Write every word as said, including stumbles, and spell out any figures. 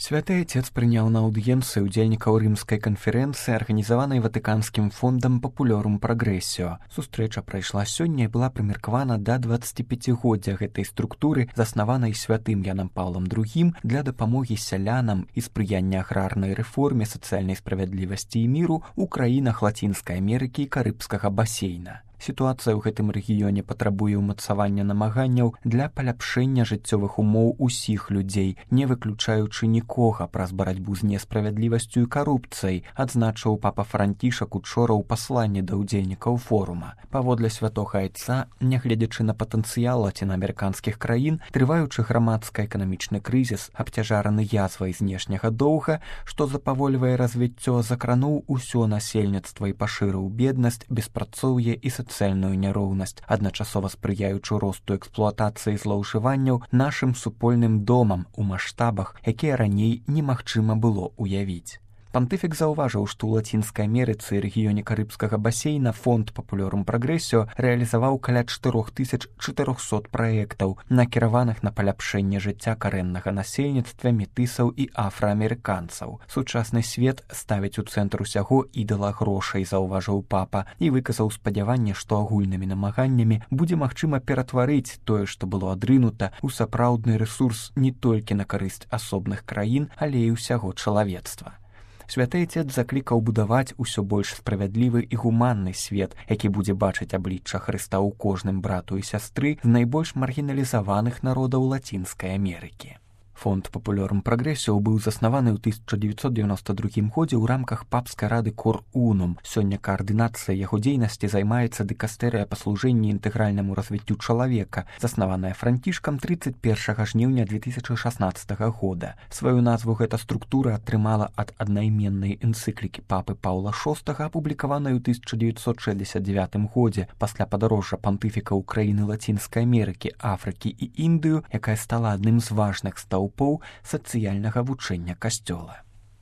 Святы Отец прыняў на аўдыенцыі ўдзельнікаў рымскай канферэнцыі, арганізаванай Ватыканскім фондам Папулёрум Прагрэсіо. Сустрэча прайшла сёння і была прымеркавана да дваццаціпяцігоддзя гэтай структуры, заснаванай святым Янам Паўлам другім для дапамогі сялянам і спрыяння аграрнай рэформе, сацыяльнай справядлівасці і міру ў краінах Лацінскай Амерыкі і Карыбскага басейна. Сітуацыя ў гэтым рэгіёне патрабуе ўмацавання намаганняў для паляпшэння жыццёвых умоў усіх людзей, не выключаючы нікога, праз барацьбу з несправядлівасцю і карупцыяй, адзначыў папа Францішак учора ў пасланні да ўдзельнікаў форума. Паводле святога Айца, нягледзячы на патэнцыял лацінаамерыканскіх краін, трываючы грамадска-эканамічны крызіс, абцяжараны язвай знешняга доўга, што запавольвае развіццё, закрануў усё насельніцтва і пашырыў беднасць, беспрацоўе і сацыяльную няроўнасць, адначасова спрыяючы росту эксплуатацыі злоўжыванняў нашым супольным домам у маштабах, якія раней немагчыма было ўявіць. Пантыфік заўважыў, што ў Лацінскай Амерыцы і рэгіёне Карыбскага басейна фонд Папулёрум Прагрэсіо рэалізаваў каля чатырох тысяч чатырохсот праектаў, накіраваных на паляпшэнне жыцця карэннага насельніцтва метысаў і афраамерыканцаў. Сучасны свет ставіць у цэнтр усяго ідала грошай, заўважыў папа, і выказаў спадзяванне, што агульнымі намаганнямі будзе магчыма ператварыць тое, што было адрынута, у сапраўдны рэсурс не толькі на карысць асобных краін, але і ўсяго чалавецтва. Святы Отец заклікаў будаваць усё больш справядлівы і гуманны свет, які будзе бачыць аблічча Хрыста ў кожным брату і сястры з найбольш маргіналізаваных народаў Лацінскай Амерыкі. Фонд Папулёрум Прагрэсіо быў заснаваны ў тысяча дзевяцьсот дзевяноста другім годзе ў рамках папскай рады Кор Унум. Сёння каардынацыя яго дзейнасці займаецца дыкастэрыя па служэнні інтэгральнаму развіццю чалавека, заснаваная Францішкам трыццаць першага жніўня две тысячы шаснаццатага года. Сваю назву гэта структура атрымала ад аднайменнай энцыклікі папы Паўла шостага, апублікаванай у тысяча дзевяцьсот шэсцьдзесят дзевятым годзе пасля падарожжа пантыфіка ў краіны Лацінскай Амерыкі, Афрыкі і Індыю, якая стала адным з важных стаў сацыяльнага вучэння касцёла.